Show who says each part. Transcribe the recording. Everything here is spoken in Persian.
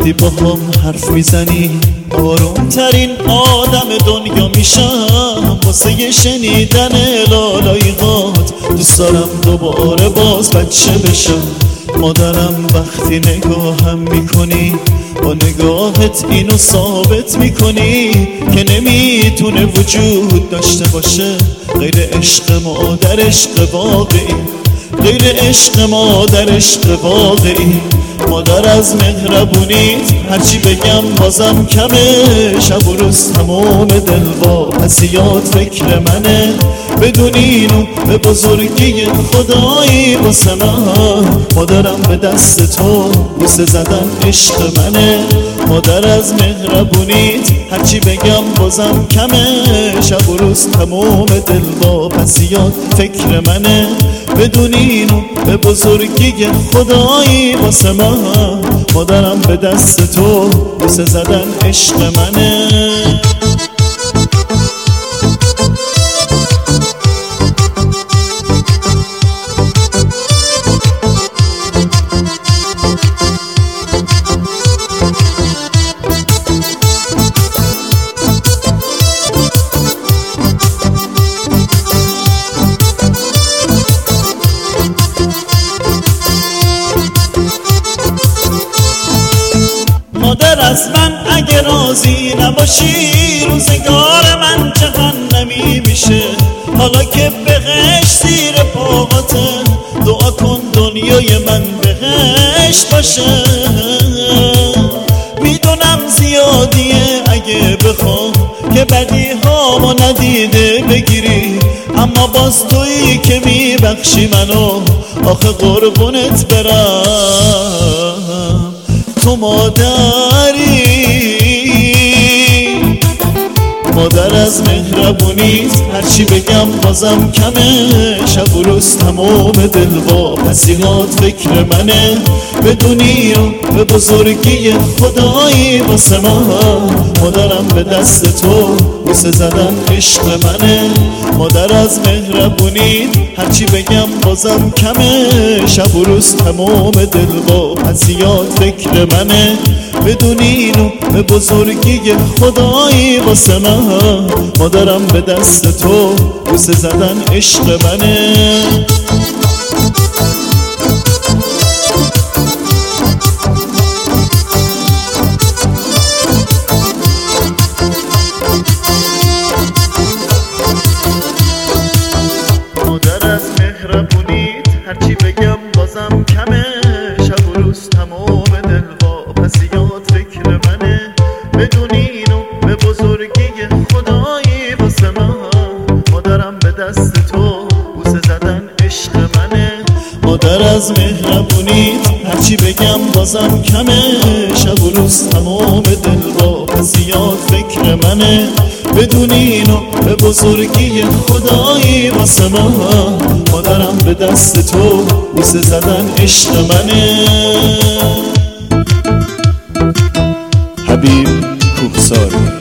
Speaker 1: وقتی با هم حرف میزنی آروم ترین آدم دنیا میشم واسه شنیدن لالایی‌هات. دوست دارم دوباره باز بچه بشم. مادرم وقتی نگاهم میکنی با نگاهت اینو ثابت میکنی که نمیتونه وجود داشته باشه غیر عشق مادر، عشق واقعی، غیر عشق مادر، عشق واقعی. مادر از مهربونیت هرچی بگم بازم کمه. شب و روز تمام دل واپسیات فکر منه. بدون اینو به بزرگی خدایی واسه من. مادرم به دست تو بوسه زدن عشق منه. مادر از مهربونیت هرچی بگم بازم کمه. شب و روز تمام دل واپسیات فکر منه. بدون اینو به بزرگی خدایی واسه من. مادرم به دست تو بوسه زدن عشق منه. مادر از من اگه راضی نباشی روزگار من جهنمی میشه. حالا که بهشت زیر پاهاته دعا کن دنیای من بهشت باشه. میدونم زیادیه اگه بخوام که بدی هامو ندیده بگیری، اما باز تویی که میبخشی منو. آخه قربونت برم تو مادری. مادر از مهربونیت هرچی بگم بازم کمه. شب و روز تمام دل واپسیات فکر منه. بدونی و به بزرگی خدایی واسه من. مادرم به دست تو بوسه زدن عشق منه. مادر از مهربونیت هرچی بگم بازم کمه. شب و روز تمام دل واپسیات فکر منه. بدونی و به بزرگی خدایی واسه من. مادرم به دست تو بوسه زدن عشق منه. مادر از مهربونیت هرچی بگم بازم کمه. شب و روز تمام دل واپسیات فکر منه. بدونی و به بزرگی خدایی واسه من. مادرم به دست تو بوسه زدن عشق منه. مادر از مهربونیت هرچی بگم بازم کمه. شب و روز تمام دل واپسیات فکر منه. بدونی و به بزرگی خدایی واسه من. مادرم به دست تو بوسه زدن عشق منه.
Speaker 2: حبیب کوهساری.